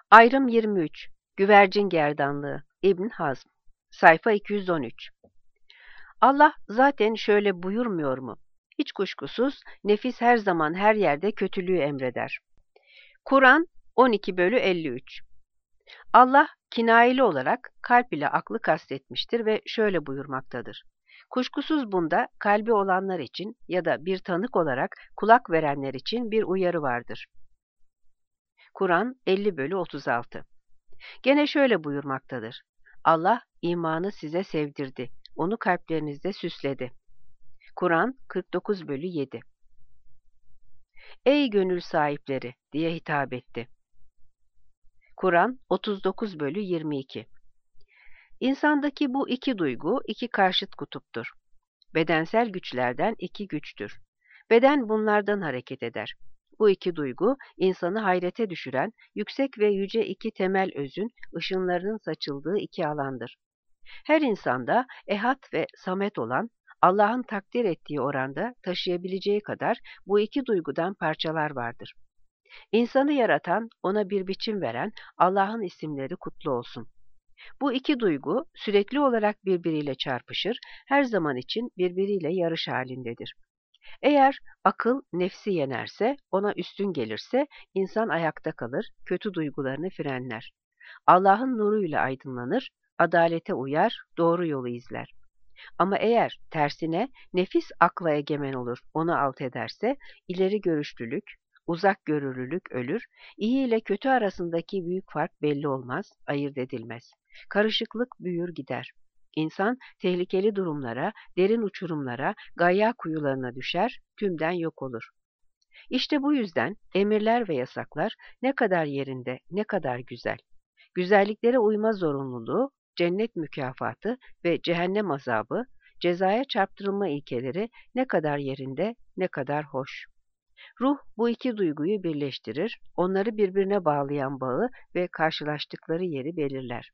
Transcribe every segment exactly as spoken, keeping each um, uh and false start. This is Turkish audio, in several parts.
Ayrım yirmi üç. Güvercin gerdanlığı. İbn Hazm. Sayfa iki yüz on üç. Allah zaten şöyle buyurmuyor mu? Hiç kuşkusuz nefis her zaman her yerde kötülüğü emreder. Kur'an on iki bölü elli üç. Allah kinayeli olarak kalp ile aklı kastetmiştir ve şöyle buyurmaktadır. Kuşkusuz bunda kalbi olanlar için ya da bir tanık olarak kulak verenler için bir uyarı vardır. Kur'an elli bölü otuz altı. Gene şöyle buyurmaktadır. Allah imanı size sevdirdi, onu kalplerinizde süsledi. Kur'an kırk dokuz bölü yedi. Ey gönül sahipleri diye hitap etti. Kur'an otuz dokuz bölü yirmi iki. İnsandaki bu iki duygu iki karşıt kutuptur. Bedensel güçlerden iki güçtür. Beden bunlardan hareket eder. Bu iki duygu insanı hayrete düşüren yüksek ve yüce iki temel özün ışınlarının saçıldığı iki alandır. Her insanda ehad ve samet olan, Allah'ın takdir ettiği oranda taşıyabileceği kadar bu iki duygudan parçalar vardır. İnsanı yaratan, ona bir biçim veren Allah'ın isimleri kutlu olsun. Bu iki duygu sürekli olarak birbiriyle çarpışır, her zaman için birbiriyle yarış halindedir. Eğer akıl nefsi yenerse, ona üstün gelirse, insan ayakta kalır, kötü duygularını frenler. Allah'ın nuruyla aydınlanır, adalete uyar, doğru yolu izler. Ama eğer tersine nefis akla egemen olur, onu alt ederse, ileri görüşlülük, uzak görürlülük ölür, iyi ile kötü arasındaki büyük fark belli olmaz, ayırt edilmez. Karışıklık büyür gider. İnsan tehlikeli durumlara, derin uçurumlara, gayya kuyularına düşer, tümden yok olur. İşte bu yüzden emirler ve yasaklar ne kadar yerinde, ne kadar güzel. Güzelliklere uyma zorunluluğu, cennet mükafatı ve cehennem azabı, cezaya çarptırılma ilkeleri ne kadar yerinde, ne kadar hoş. Ruh bu iki duyguyu birleştirir, onları birbirine bağlayan bağı ve karşılaştıkları yeri belirler.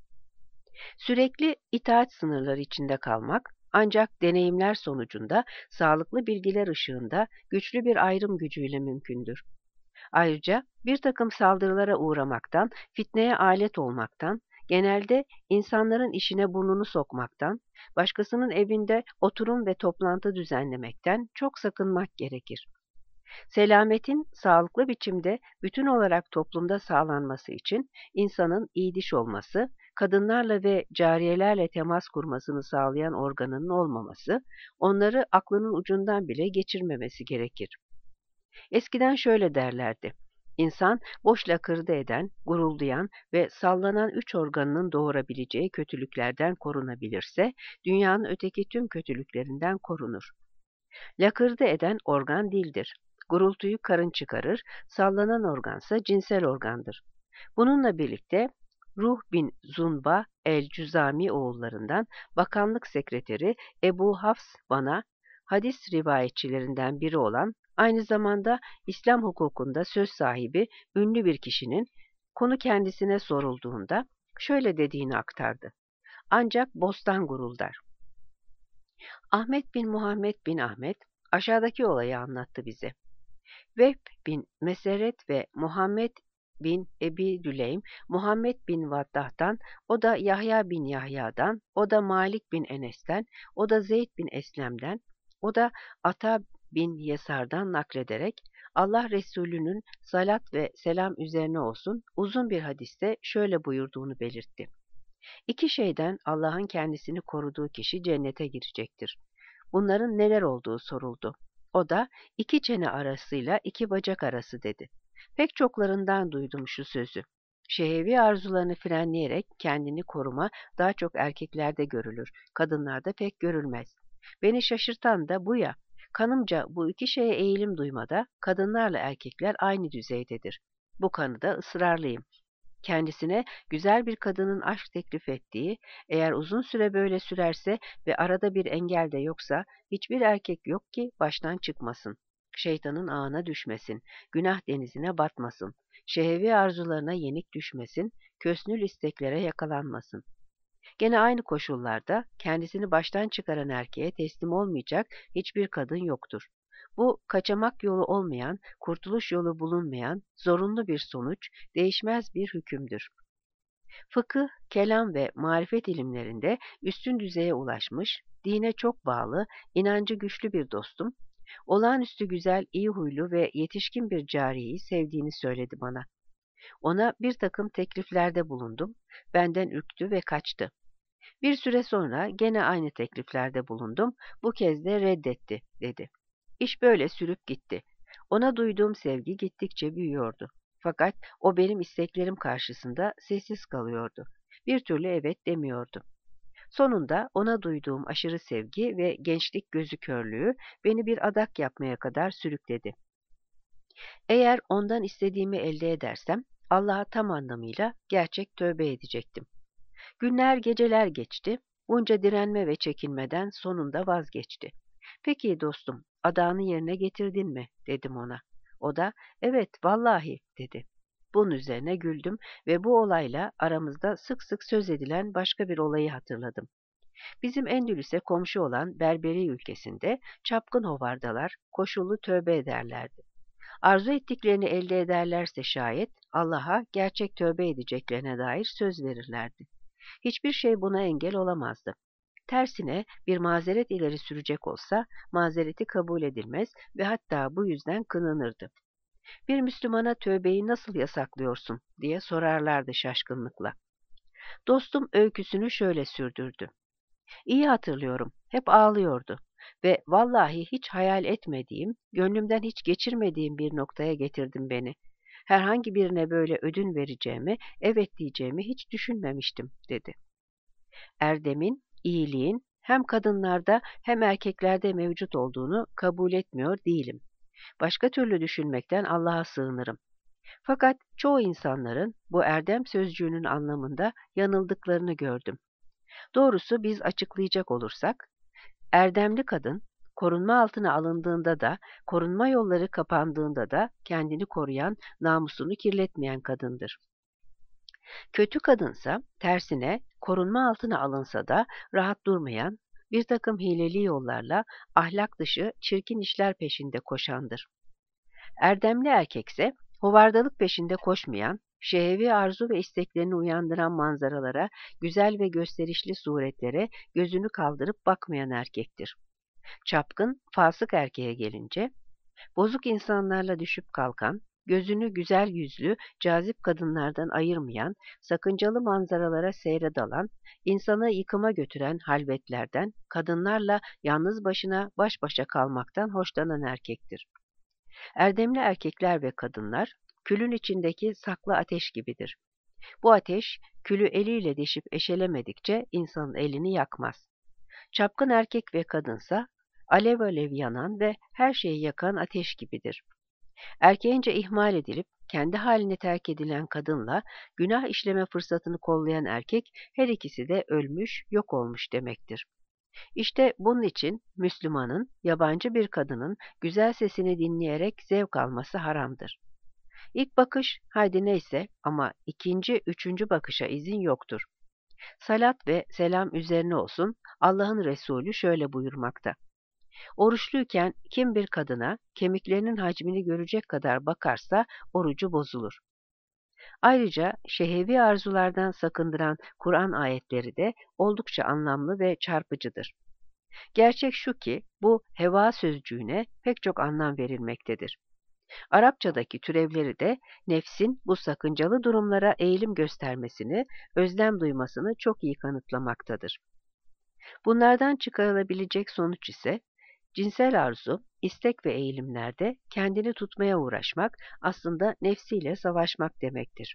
Sürekli itaat sınırları içinde kalmak, ancak deneyimler sonucunda sağlıklı bilgiler ışığında güçlü bir ayrım gücüyle mümkündür. Ayrıca bir takım saldırılara uğramaktan, fitneye alet olmaktan, genelde insanların işine burnunu sokmaktan, başkasının evinde oturum ve toplantı düzenlemekten çok sakınmak gerekir. Selametin sağlıklı biçimde bütün olarak toplumda sağlanması için insanın iyi diş olması, kadınlarla ve cariyelerle temas kurmasını sağlayan organının olmaması, onları aklının ucundan bile geçirmemesi gerekir. Eskiden şöyle derlerdi. İnsan boş lakırdı eden, guruldayan ve sallanan üç organının doğurabileceği kötülüklerden korunabilirse, dünyanın öteki tüm kötülüklerinden korunur. Lakırdı eden organ dildir. Gurultuyu karın çıkarır, sallanan organsa cinsel organdır. Bununla birlikte Ruh bin Zunba el-Cüzami oğullarından bakanlık sekreteri Ebu Hafs bana, hadis rivayetçilerinden biri olan, aynı zamanda İslam hukukunda söz sahibi ünlü bir kişinin konu kendisine sorulduğunda şöyle dediğini aktardı. Ancak bostan guruldar. Ahmet bin Muhammed bin Ahmet aşağıdaki olayı anlattı bize. Vehb bin Meseret ve Muhammed bin Ebi Düleym, Muhammed bin Vaddah'tan, o da Yahya bin Yahya'dan, o da Malik bin Enes'ten, o da Zeyd bin Eslem'den, o da Ata bin Yesar'dan naklederek Allah Resulü'nün salat ve selam üzerine olsun uzun bir hadiste şöyle buyurduğunu belirtti. İki şeyden Allah'ın kendisini koruduğu kişi cennete girecektir. Bunların neler olduğu soruldu. O da iki çene arasıyla iki bacak arası dedi. Pek çoklarından duydum şu sözü. Şehevi arzularını frenleyerek kendini koruma daha çok erkeklerde görülür, kadınlarda pek görülmez. Beni şaşırtan da bu ya, kanımca bu iki şeye eğilim duymada kadınlarla erkekler aynı düzeydedir. Bu kanıda ısrarlıyım. Kendisine güzel bir kadının aşk teklif ettiği, eğer uzun süre böyle sürerse ve arada bir engel de yoksa, hiçbir erkek yok ki baştan çıkmasın. Şeytanın ağına düşmesin, günah denizine batmasın, şehevi arzularına yenik düşmesin, kösnül isteklere yakalanmasın. Gene aynı koşullarda kendisini baştan çıkaran erkeğe teslim olmayacak hiçbir kadın yoktur. Bu kaçamak yolu olmayan, kurtuluş yolu bulunmayan, zorunlu bir sonuç, değişmez bir hükümdür. Fıkıh, kelam ve marifet ilimlerinde üstün düzeye ulaşmış, dine çok bağlı, inancı güçlü bir dostum, olağanüstü güzel, iyi huylu ve yetişkin bir cariyeyi sevdiğini söyledi bana. Ona bir takım tekliflerde bulundum, benden ürktü ve kaçtı. Bir süre sonra gene aynı tekliflerde bulundum, bu kez de reddetti, dedi. İş böyle sürüp gitti. Ona duyduğum sevgi gittikçe büyüyordu. Fakat o benim isteklerim karşısında sessiz kalıyordu. Bir türlü evet demiyordu. Sonunda ona duyduğum aşırı sevgi ve gençlik gözü körlüğü beni bir adak yapmaya kadar sürükledi. Eğer ondan istediğimi elde edersem, Allah'a tam anlamıyla gerçek tövbe edecektim. Günler geceler geçti, bunca direnme ve çekinmeden sonunda vazgeçti. Peki dostum, adağını yerine getirdin mi? Dedim ona. O da, evet vallahi dedi. Bunun üzerine güldüm ve bu olayla aramızda sık sık söz edilen başka bir olayı hatırladım. Bizim Endülüs'e komşu olan Berberi ülkesinde çapkın hovardalar koşullu tövbe ederlerdi. Arzu ettiklerini elde ederlerse şayet Allah'a gerçek tövbe edeceklerine dair söz verirlerdi. Hiçbir şey buna engel olamazdı. Tersine bir mazeret ileri sürecek olsa mazereti kabul edilmez ve hatta bu yüzden kınanırdı. Bir Müslümana tövbeyi nasıl yasaklıyorsun diye sorarlardı şaşkınlıkla. Dostum öyküsünü şöyle sürdürdü. İyi hatırlıyorum, hep ağlıyordu ve vallahi hiç hayal etmediğim, gönlümden hiç geçirmediğim bir noktaya getirdin beni. Herhangi birine böyle ödün vereceğimi, evet diyeceğimi hiç düşünmemiştim, dedi. Erdemin, iyiliğin hem kadınlarda hem erkeklerde mevcut olduğunu kabul etmiyor değilim. Başka türlü düşünmekten Allah'a sığınırım. Fakat çoğu insanların bu erdem sözcüğünün anlamında yanıldıklarını gördüm. Doğrusu biz açıklayacak olursak, erdemli kadın, korunma altına alındığında da, korunma yolları kapandığında da kendini koruyan, namusunu kirletmeyen kadındır. Kötü kadınsa, tersine korunma altına alınsa da rahat durmayan, bir takım hileli yollarla ahlak dışı çirkin işler peşinde koşandır. Erdemli erkekse, hovardalık peşinde koşmayan, şehvi arzu ve isteklerini uyandıran manzaralara, güzel ve gösterişli suretlere gözünü kaldırıp bakmayan erkektir. Çapkın, fasık erkeğe gelince, bozuk insanlarla düşüp kalkan, gözünü güzel yüzlü, cazip kadınlardan ayırmayan, sakıncalı manzaralara seyre dalan, insanı yıkıma götüren halvetlerden, kadınlarla yalnız başına baş başa kalmaktan hoşlanan erkektir. Erdemli erkekler ve kadınlar, külün içindeki saklı ateş gibidir. Bu ateş, külü eliyle deşip eşelemedikçe insanın elini yakmaz. Çapkın erkek ve kadınsa, alev alev yanan ve her şeyi yakan ateş gibidir. Erkeğince ihmal edilip, kendi haline terk edilen kadınla, günah işleme fırsatını kollayan erkek, her ikisi de ölmüş, yok olmuş demektir. İşte bunun için Müslümanın, yabancı bir kadının güzel sesini dinleyerek zevk alması haramdır. İlk bakış, haydi neyse ama ikinci, üçüncü bakışa izin yoktur. Salat ve selam üzerine olsun, Allah'ın Resulü şöyle buyurmakta. Oruçluyken kim bir kadına kemiklerinin hacmini görecek kadar bakarsa orucu bozulur. Ayrıca şehevi arzulardan sakındıran Kur'an ayetleri de oldukça anlamlı ve çarpıcıdır. Gerçek şu ki bu heva sözcüğüne pek çok anlam verilmektedir. Arapçadaki türevleri de nefsin bu sakıncalı durumlara eğilim göstermesini, özlem duymasını çok iyi kanıtlamaktadır. Bunlardan çıkarılabilecek sonuç ise cinsel arzu, istek ve eğilimlerde kendini tutmaya uğraşmak aslında nefsiyle savaşmak demektir.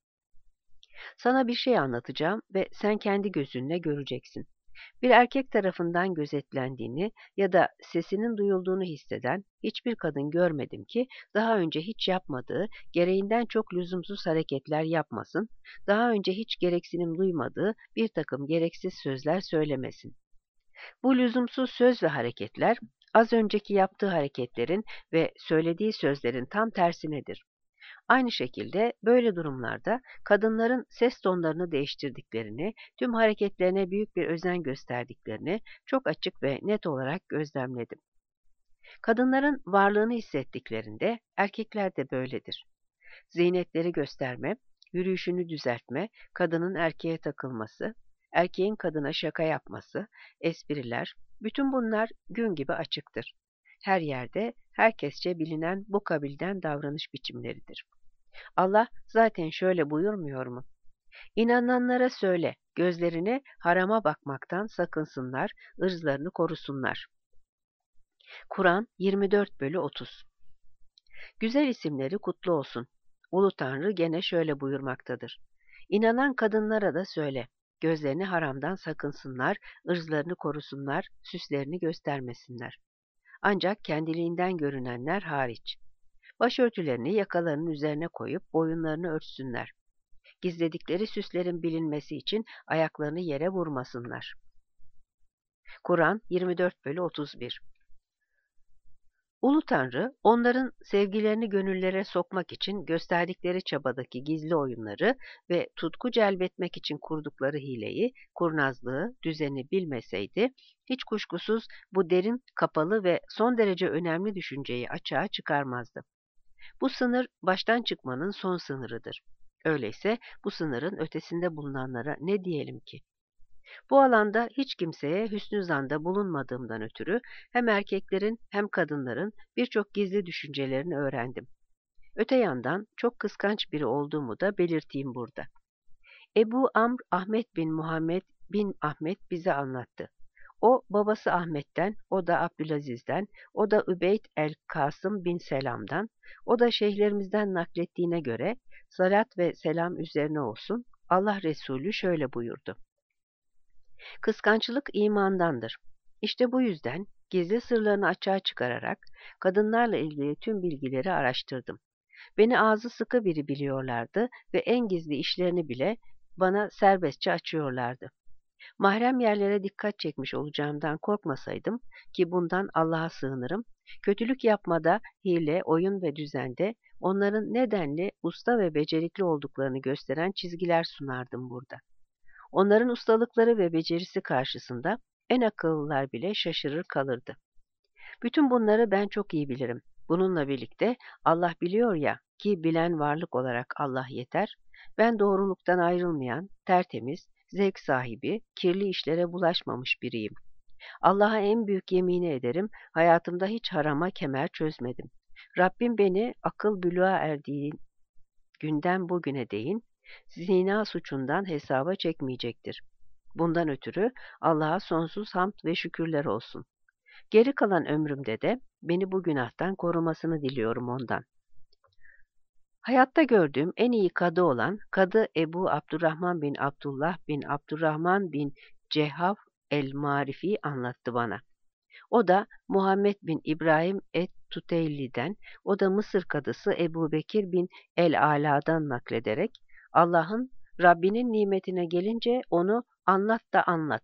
Sana bir şey anlatacağım ve sen kendi gözünle göreceksin. Bir erkek tarafından gözetlendiğini ya da sesinin duyulduğunu hisseden hiçbir kadın görmedim ki daha önce hiç yapmadığı, gereğinden çok lüzumsuz hareketler yapmasın, daha önce hiç gereksinim duymadığı bir takım gereksiz sözler söylemesin. Bu lüzumsuz söz ve hareketler, az önceki yaptığı hareketlerin ve söylediği sözlerin tam tersinedir. Aynı şekilde böyle durumlarda kadınların ses tonlarını değiştirdiklerini, tüm hareketlerine büyük bir özen gösterdiklerini çok açık ve net olarak gözlemledim. Kadınların varlığını hissettiklerinde erkekler de böyledir. Ziynetleri gösterme, yürüyüşünü düzeltme, kadının erkeğe takılması, erkeğin kadına şaka yapması, espriler, bütün bunlar gün gibi açıktır. Her yerde herkesçe bilinen bu kabilden davranış biçimleridir. Allah zaten şöyle buyurmuyor mu? İnananlara söyle, gözlerini harama bakmaktan sakınsınlar, ırzlarını korusunlar. Kur'an yirmi dört bölü otuz. Güzel isimleri kutlu olsun. Ulu Tanrı gene şöyle buyurmaktadır. İnanan kadınlara da söyle, gözlerini haramdan sakınsınlar, ırzlarını korusunlar, süslerini göstermesinler. Ancak kendiliğinden görünenler hariç. Başörtülerini yakalarının üzerine koyup boyunlarını örtsünler. Gizledikleri süslerin bilinmesi için ayaklarını yere vurmasınlar. Kur'an yirmi dört bölü otuz bir. Ulu Tanrı, onların sevgilerini gönüllere sokmak için gösterdikleri çabadaki gizli oyunları ve tutku celbetmek için kurdukları hileyi, kurnazlığı, düzeni bilmeseydi, hiç kuşkusuz bu derin, kapalı ve son derece önemli düşünceyi açığa çıkarmazdı. Bu sınır baştan çıkmanın son sınırıdır. Öyleyse bu sınırın ötesinde bulunanlara ne diyelim ki? Bu alanda hiç kimseye hüsnü zanda bulunmadığımdan ötürü hem erkeklerin hem kadınların birçok gizli düşüncelerini öğrendim. Öte yandan çok kıskanç biri olduğumu da belirteyim burada. Ebu Amr Ahmet bin Muhammed bin Ahmet bize anlattı. O babası Ahmet'ten, o da Abdülaziz'den, o da Übeyd el-Kasım bin Selam'dan, o da şeyhlerimizden naklettiğine göre salat ve selam üzerine olsun, Allah Resulü şöyle buyurdu. Kıskançlık imandandır. İşte bu yüzden gizli sırlarını açığa çıkararak kadınlarla ilgili tüm bilgileri araştırdım. Beni ağzı sıkı biri biliyorlardı ve en gizli işlerini bile bana serbestçe açıyorlardı. Mahrem yerlere dikkat çekmiş olacağımdan korkmasaydım ki bundan Allah'a sığınırım, kötülük yapmada, hile, oyun ve düzende onların nedenli usta ve becerikli olduklarını gösteren çizgiler sunardım burada. Onların ustalıkları ve becerisi karşısında en akıllılar bile şaşırır kalırdı. Bütün bunları ben çok iyi bilirim. Bununla birlikte Allah biliyor ya ki bilen varlık olarak Allah yeter, ben doğruluktan ayrılmayan, tertemiz, zevk sahibi, kirli işlere bulaşmamış biriyim. Allah'a en büyük yemini ederim, hayatımda hiç harama kemer çözmedim. Rabbim beni akıl bülüğa erdiği günden bugüne değin, zina suçundan hesaba çekmeyecektir. Bundan ötürü Allah'a sonsuz hamd ve şükürler olsun. Geri kalan ömrümde de beni bu günahtan korumasını diliyorum ondan. Hayatta gördüğüm en iyi kadı olan Kadı Ebu Abdurrahman bin Abdullah bin Abdurrahman bin Cehhaf el-Marifi anlattı bana. O da Muhammed bin İbrahim et-Tuteyli'den, o da Mısır kadısı Ebu Bekir bin el-Ala'dan naklederek, Allah'ın Rabbinin nimetine gelince onu anlat da anlat.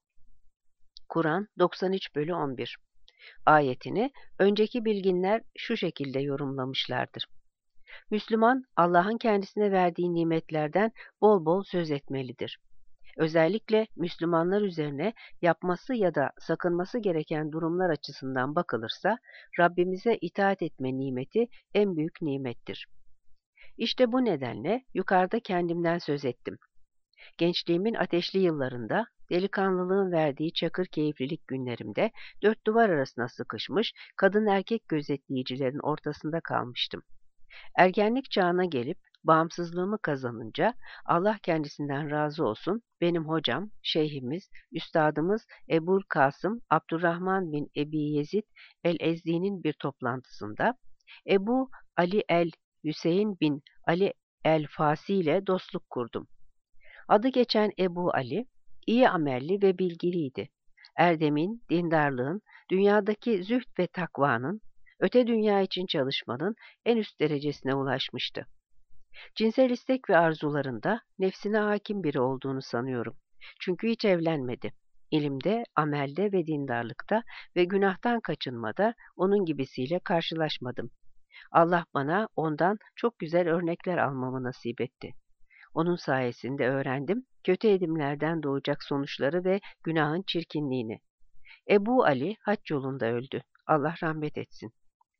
Kur'an doksan üç bölü on bir ayetini önceki bilginler şu şekilde yorumlamışlardır. Müslüman, Allah'ın kendisine verdiği nimetlerden bol bol söz etmelidir. Özellikle Müslümanlar üzerine yapması ya da sakınması gereken durumlar açısından bakılırsa, Rabbimize itaat etme nimeti en büyük nimettir. İşte bu nedenle yukarıda kendimden söz ettim. Gençliğimin ateşli yıllarında, delikanlılığın verdiği çakır keyiflilik günlerimde, dört duvar arasına sıkışmış, kadın erkek gözetleyicilerin ortasında kalmıştım. Ergenlik çağına gelip, bağımsızlığımı kazanınca, Allah kendisinden razı olsun, benim hocam, şeyhimiz, üstadımız Ebul Kasım Abdurrahman bin Ebi Yezid el-Ezdi'nin bir toplantısında, Ebu Ali el-Hüseyin bin Ali el-Fasi ile dostluk kurdum. Adı geçen Ebu Ali, iyi amelli ve bilgiliydi. Erdemin, dindarlığın, dünyadaki zühd ve takvanın, öte dünya için çalışmanın en üst derecesine ulaşmıştı. Cinsel istek ve arzularında nefsine hakim biri olduğunu sanıyorum. Çünkü hiç evlenmedi. İlimde, amelde ve dindarlıkta ve günahtan kaçınmada onun gibisiyle karşılaşmadım. Allah bana ondan çok güzel örnekler almamı nasip etti. Onun sayesinde öğrendim kötü edimlerden doğacak sonuçları ve günahın çirkinliğini. Ebu Ali hac yolunda öldü. Allah rahmet etsin.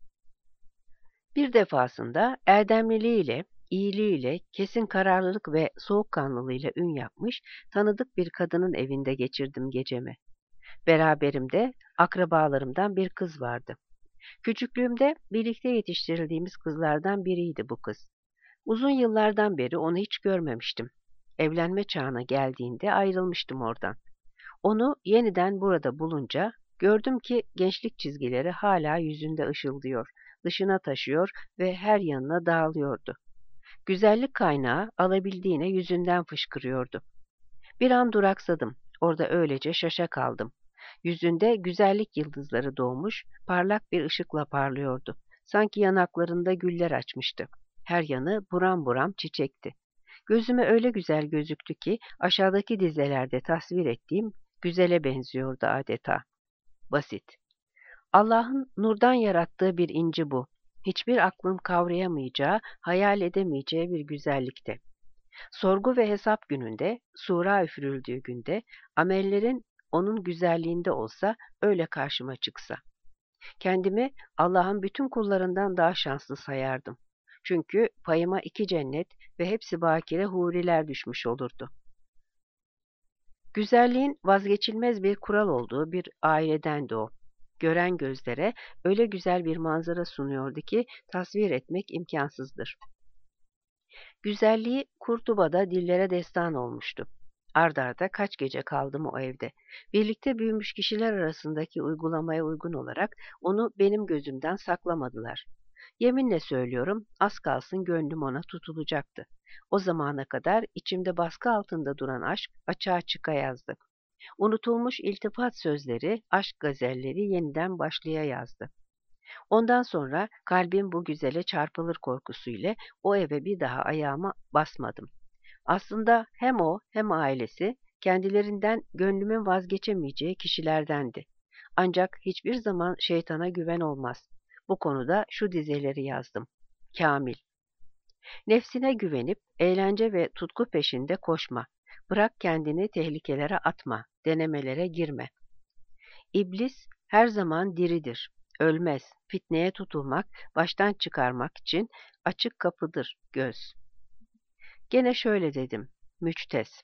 Bir defasında erdemliliğiyle, iyiliğiyle, kesin kararlılık ve soğukkanlılığıyla ün yapmış, tanıdık bir kadının evinde geçirdim gecemi. Beraberimde akrabalarımdan bir kız vardı. Küçüklüğümde birlikte yetiştirildiğimiz kızlardan biriydi bu kız. Uzun yıllardan beri onu hiç görmemiştim. Evlenme çağına geldiğinde ayrılmıştım oradan. Onu yeniden burada bulunca gördüm ki gençlik çizgileri hala yüzünde ışıldıyor, dışına taşıyor ve her yanına dağılıyordu. Güzellik kaynağı alabildiğine yüzünden fışkırıyordu. Bir an duraksadım. Orada öylece şaşa kaldım. Yüzünde güzellik yıldızları doğmuş, parlak bir ışıkla parlıyordu. Sanki yanaklarında güller açmıştı. Her yanı buram buram çiçekti. Gözüme öyle güzel gözüktü ki aşağıdaki dizelerde tasvir ettiğim güzele benziyordu adeta. Basit. Allah'ın nurdan yarattığı bir inci bu. Hiçbir aklın kavrayamayacağı, hayal edemeyeceği bir güzellikte. Sorgu ve hesap gününde, sura üfürüldüğü günde, amellerin onun güzelliğinde olsa, öyle karşıma çıksa. Kendimi Allah'ın bütün kullarından daha şanslı sayardım. Çünkü payıma iki cennet ve hepsi bakire huriler düşmüş olurdu. Güzelliğin vazgeçilmez bir kural olduğu bir ailedendi o. Gören gözlere öyle güzel bir manzara sunuyordu ki tasvir etmek imkansızdır. Güzelliği Kurtuba'da dillere destan olmuştu. Ard arda kaç gece kaldım o evde. Birlikte büyümüş kişiler arasındaki uygulamaya uygun olarak onu benim gözümden saklamadılar. Yeminle söylüyorum, az kalsın gönlüm ona tutulacaktı. O zamana kadar içimde baskı altında duran aşk açığa çıka yazdı. Unutulmuş iltifat sözleri, aşk gazelleri yeniden başlaya yazdı. Ondan sonra kalbim bu güzele çarpılır korkusuyla o eve bir daha ayağımı basmadım. Aslında hem o hem ailesi kendilerinden gönlümün vazgeçemeyeceği kişilerdendi. Ancak hiçbir zaman şeytana güven olmaz. Bu konuda şu dizeleri yazdım. Kamil. Nefsine güvenip eğlence ve tutku peşinde koşma. Bırak kendini tehlikelere atma, denemelere girme. İblis her zaman diridir. Ölmez, fitneye tutulmak, baştan çıkarmak için açık kapıdır göz. Gene şöyle dedim, müçtes.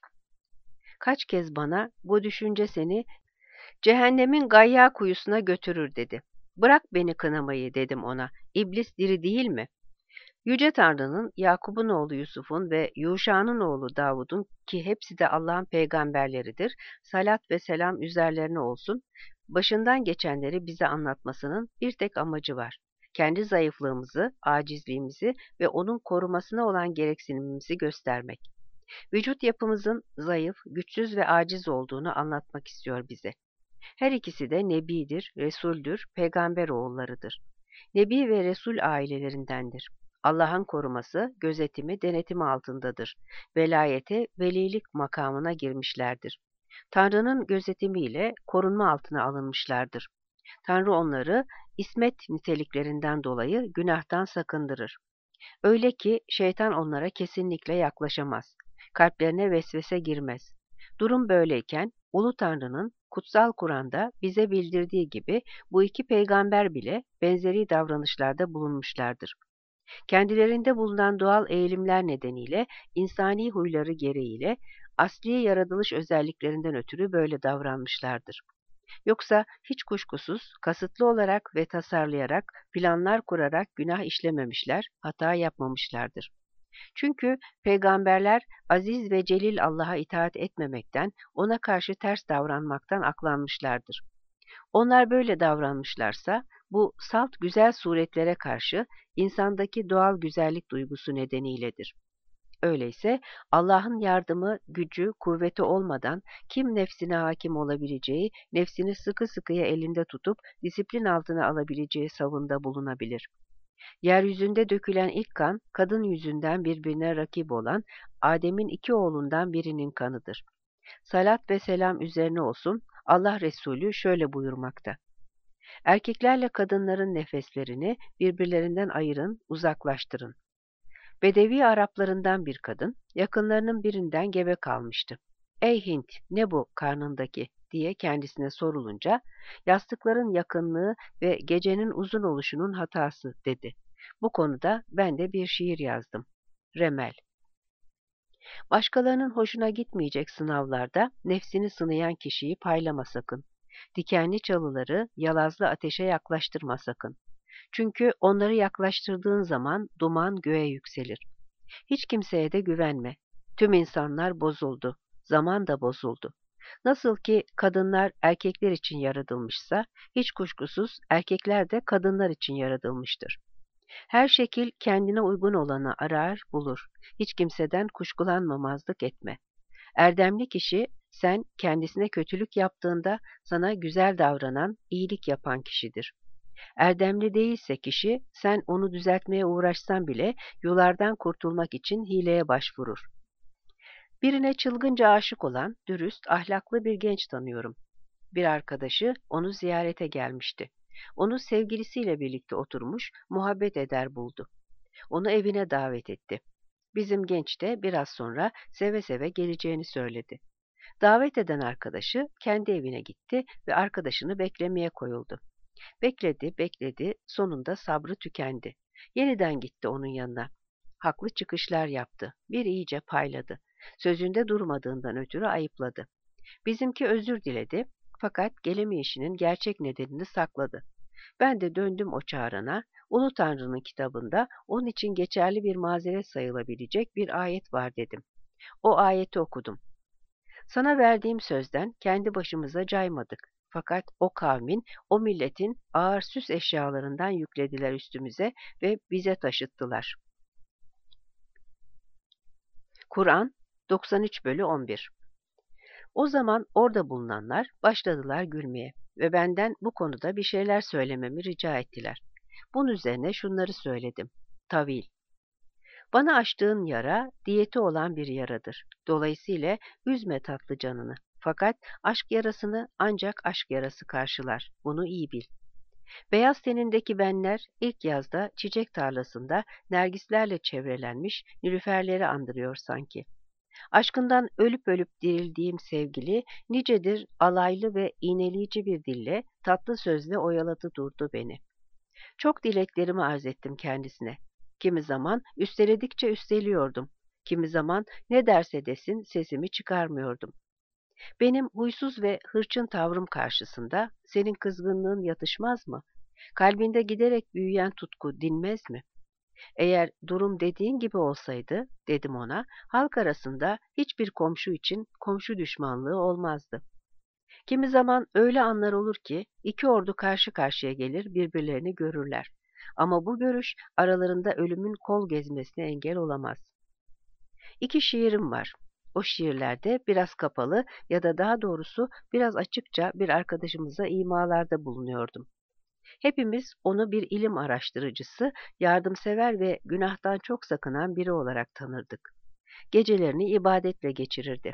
Kaç kez bana bu düşünce seni cehennemin gayya kuyusuna götürür dedi. Bırak beni kınamayı dedim ona. İblis diri değil mi? Yüce Tanrı'nın, Yakup'un oğlu Yusuf'un ve Yuşa'nın oğlu Davud'un ki hepsi de Allah'ın peygamberleridir, salat ve selam üzerlerine olsun, başından geçenleri bize anlatmasının bir tek amacı var. Kendi zayıflığımızı, acizliğimizi ve onun korumasına olan gereksinimimizi göstermek. Vücut yapımızın zayıf, güçsüz ve aciz olduğunu anlatmak istiyor bize. Her ikisi de Nebidir, Resuldür, peygamber oğullarıdır. Nebi ve Resul ailelerindendir. Allah'ın koruması, gözetimi, denetimi altındadır. Velayete, velilik makamına girmişlerdir. Tanrı'nın gözetimiyle korunma altına alınmışlardır. Tanrı onları ismet niteliklerinden dolayı günahtan sakındırır. Öyle ki şeytan onlara kesinlikle yaklaşamaz. Kalplerine vesvese girmez. Durum böyleyken Ulu Tanrı'nın kutsal Kur'an'da bize bildirdiği gibi bu iki peygamber bile benzeri davranışlarda bulunmuşlardır. Kendilerinde bulunan doğal eğilimler nedeniyle, insani huyları gereğiyle, asli yaratılış özelliklerinden ötürü böyle davranmışlardır. Yoksa hiç kuşkusuz kasıtlı olarak ve tasarlayarak, planlar kurarak günah işlememişler, hata yapmamışlardır. Çünkü peygamberler aziz ve celil Allah'a itaat etmemekten, ona karşı ters davranmaktan aklanmışlardır. Onlar böyle davranmışlarsa, bu salt güzel suretlere karşı insandaki doğal güzellik duygusu nedeniyledir. Öyleyse Allah'ın yardımı, gücü, kuvveti olmadan kim nefsine hakim olabileceği, nefsini sıkı sıkıya elinde tutup disiplin altına alabileceği savında bulunabilir. Yeryüzünde dökülen ilk kan, kadın yüzünden birbirine rakip olan Adem'in iki oğlundan birinin kanıdır. Salat ve selam üzerine olsun, Allah Resulü şöyle buyurmakta. Erkeklerle kadınların nefeslerini birbirlerinden ayırın, uzaklaştırın. Bedevi Araplarından bir kadın, yakınlarının birinden gebe kalmıştı. "Ey Hint, ne bu karnındaki?" diye kendisine sorulunca, yastıkların yakınlığı ve gecenin uzun oluşunun hatası dedi. Bu konuda ben de bir şiir yazdım. Remel. Başkalarının hoşuna gitmeyecek sınavlarda nefsini sınayan kişiyi paylama sakın. Dikenli çalıları yalazlı ateşe yaklaştırma sakın. Çünkü onları yaklaştırdığın zaman duman göğe yükselir. Hiç kimseye de güvenme. Tüm insanlar bozuldu. Zaman da bozuldu. Nasıl ki kadınlar erkekler için yaratılmışsa, hiç kuşkusuz erkekler de kadınlar için yaratılmıştır. Her şekil kendine uygun olanı arar, bulur. Hiç kimseden kuşkulanmamazlık etme. Erdemli kişi, sen kendisine kötülük yaptığında sana güzel davranan, iyilik yapan kişidir. Erdemli değilse kişi, sen onu düzeltmeye uğraşsan bile yulardan kurtulmak için hileye başvurur. Birine çılgınca aşık olan, dürüst, ahlaklı bir genç tanıyorum. Bir arkadaşı onu ziyarete gelmişti. Onu sevgilisiyle birlikte oturmuş, muhabbet eder buldu. Onu evine davet etti. Bizim genç de biraz sonra seve seve geleceğini söyledi. Davet eden arkadaşı kendi evine gitti ve arkadaşını beklemeye koyuldu. Bekledi, bekledi, sonunda sabrı tükendi. Yeniden gitti onun yanına. Haklı çıkışlar yaptı, bir iyice payladı. Sözünde durmadığından ötürü ayıpladı. Bizimki özür diledi, fakat gelemeyişinin gerçek nedenini sakladı. Ben de döndüm o çağrına, Ulu Tanrı'nın kitabında onun için geçerli bir mazeret sayılabilecek bir ayet var dedim. O ayeti okudum. Sana verdiğim sözden kendi başımıza caymadık. Fakat o kavmin, o milletin ağır süs eşyalarından yüklediler üstümüze ve bize taşıttılar. Kur'an doksan üç bölü on bir. O zaman orada bulunanlar başladılar gülmeye ve benden bu konuda bir şeyler söylememi rica ettiler. Bunun üzerine şunları söyledim. Tavil. Bana açtığın yara, diyeti olan bir yaradır. Dolayısıyla üzme tatlı canını. Fakat aşk yarasını ancak aşk yarası karşılar. Bunu iyi bil. Beyaz tenindeki benler ilk yazda çiçek tarlasında nergislerle çevrelenmiş nilüferleri andırıyor sanki. Aşkından ölüp ölüp dirildiğim sevgili nicedir alaylı ve iğneleyici bir dille, tatlı sözle oyaladı durdu beni. Çok dileklerimi arz ettim kendisine. Kimi zaman üsteledikçe üsteliyordum. Kimi zaman ne derse desin sesimi çıkarmıyordum. Benim huysuz ve hırçın tavrım karşısında senin kızgınlığın yatışmaz mı? Kalbinde giderek büyüyen tutku dinmez mi? Eğer durum dediğin gibi olsaydı, dedim ona, halk arasında hiçbir komşu için komşu düşmanlığı olmazdı. Kimi zaman öyle anlar olur ki iki ordu karşı karşıya gelir birbirlerini görürler. Ama bu görüş aralarında ölümün kol gezmesine engel olamaz. İki şiirim var. O şiirlerde biraz kapalı ya da daha doğrusu biraz açıkça bir arkadaşımıza imalarda bulunuyordum. Hepimiz onu bir ilim araştırıcısı, yardımsever ve günahtan çok sakınan biri olarak tanırdık. Gecelerini ibadetle geçirirdi.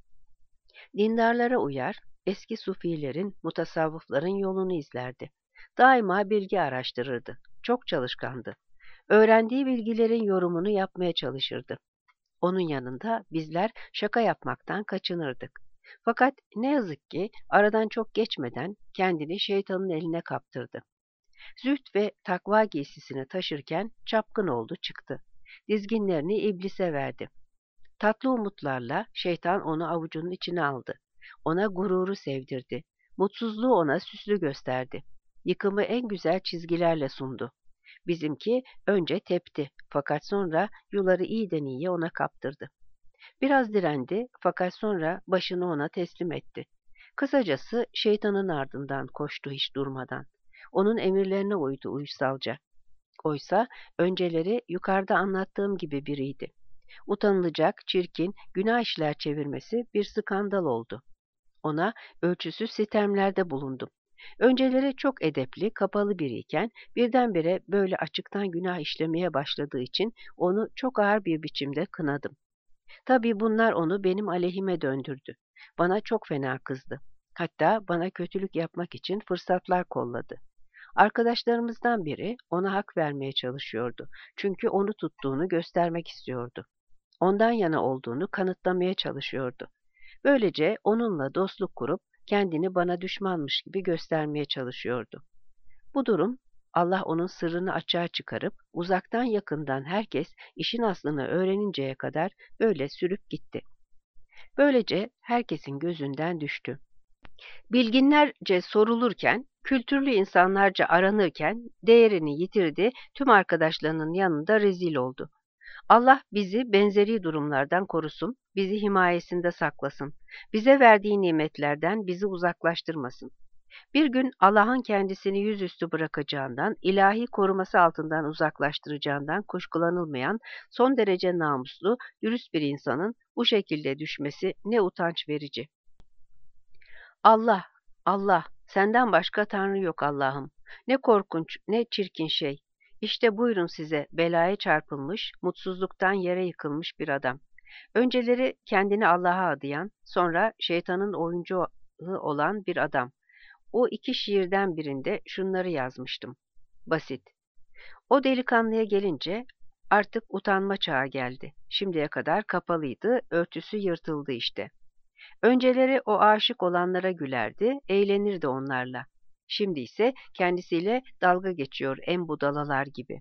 Dindarlara uyar, eski sufilerin, mutasavvıfların yolunu izlerdi. Daima bilgi araştırırdı. Çok çalışkandı. Öğrendiği bilgilerin yorumunu yapmaya çalışırdı. Onun yanında bizler şaka yapmaktan kaçınırdık. Fakat ne yazık ki aradan çok geçmeden kendini şeytanın eline kaptırdı. Zühd ve takva giysisini taşırken çapkın oldu çıktı. Dizginlerini iblise verdi. Tatlı umutlarla şeytan onu avucunun içine aldı. Ona gururu sevdirdi. Mutsuzluğu ona süslü gösterdi. Yıkımı en güzel çizgilerle sundu. Bizimki önce tepti fakat sonra yuları iyiden iyiye ona kaptırdı. Biraz direndi fakat sonra başını ona teslim etti. Kısacası şeytanın ardından koştu hiç durmadan. Onun emirlerine uydu uysalca. Oysa önceleri yukarıda anlattığım gibi biriydi. Utanılacak, çirkin, günah işler çevirmesi bir skandal oldu. Ona ölçüsüz sitemlerde bulundum. Önceleri çok edepli, kapalı biriyken birdenbire böyle açıktan günah işlemeye başladığı için onu çok ağır bir biçimde kınadım. Tabii bunlar onu benim aleyhime döndürdü. Bana çok fena kızdı. Hatta bana kötülük yapmak için fırsatlar kolladı. Arkadaşlarımızdan biri ona hak vermeye çalışıyordu. Çünkü onu tuttuğunu göstermek istiyordu. Ondan yana olduğunu kanıtlamaya çalışıyordu. Böylece onunla dostluk kurup kendini bana düşmanmış gibi göstermeye çalışıyordu. Bu durum, Allah onun sırrını açığa çıkarıp, uzaktan yakından herkes işin aslını öğreninceye kadar böyle sürüp gitti. Böylece herkesin gözünden düştü. Bilginlerce sorulurken, kültürlü insanlarca aranırken değerini yitirdi, tüm arkadaşlarının yanında rezil oldu. Allah bizi benzeri durumlardan korusun, bizi himayesinde saklasın, bize verdiği nimetlerden bizi uzaklaştırmasın. Bir gün Allah'ın kendisini yüzüstü bırakacağından, ilahi koruması altından uzaklaştıracağından kuşkulanılmayan, son derece namuslu, dürüst bir insanın bu şekilde düşmesi ne utanç verici. Allah, Allah, senden başka Tanrı yok Allah'ım. Ne korkunç, ne çirkin şey. İşte buyurun size belaya çarpılmış, mutsuzluktan yere yıkılmış bir adam. Önceleri kendini Allah'a adayan, sonra şeytanın oyuncağı olan bir adam. O iki şiirden birinde şunları yazmıştım. Basit. O delikanlıya gelince artık utanma çağı geldi. Şimdiye kadar kapalıydı, örtüsü yırtıldı işte. Önceleri o aşık olanlara gülerdi, eğlenirdi onlarla. Şimdi ise kendisiyle dalga geçiyor en budalalar gibi.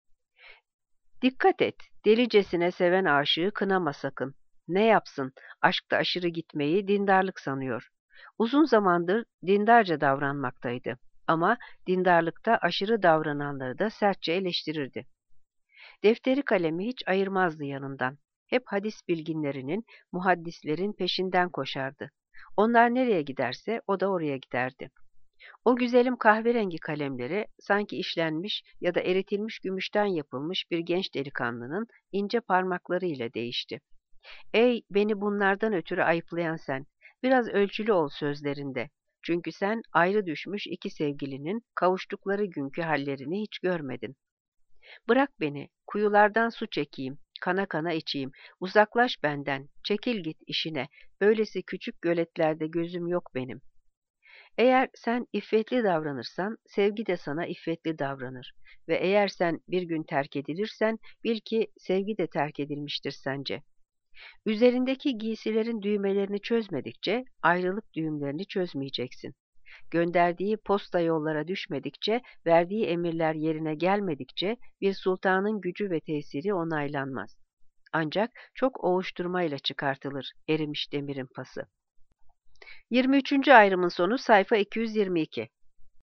Dikkat et, delicesine seven aşığı kınama sakın. Ne yapsın, aşkta aşırı gitmeyi dindarlık sanıyor. Uzun zamandır dindarca davranmaktaydı. Ama dindarlıkta aşırı davrananları da sertçe eleştirirdi. Defteri kalemi hiç ayırmazdı yanından. Hep hadis bilginlerinin, muhaddislerin peşinden koşardı. Onlar nereye giderse o da oraya giderdi. O güzelim kahverengi kalemleri sanki işlenmiş ya da eritilmiş gümüşten yapılmış bir genç delikanlının ince parmakları ile değişti. Ey beni bunlardan ötürü ayıplayan sen, biraz ölçülü ol sözlerinde. Çünkü sen ayrı düşmüş iki sevgilinin kavuştukları günkü hallerini hiç görmedin. Bırak beni, kuyulardan su çekeyim, kana kana içeyim, uzaklaş benden, çekil git işine, böylesi küçük göletlerde gözüm yok benim. Eğer sen iffetli davranırsan, sevgi de sana iffetli davranır ve eğer sen bir gün terk edilirsen, bil ki sevgi de terk edilmiştir sence. Üzerindeki giysilerin düğmelerini çözmedikçe, ayrılık düğümlerini çözmeyeceksin. Gönderdiği posta yollara düşmedikçe, verdiği emirler yerine gelmedikçe bir sultanın gücü ve tesiri onaylanmaz. Ancak çok ovuşturmayla çıkartılır erimiş demirin pası. yirmi üçüncü ayrımın sonu sayfa iki yüz yirmi iki.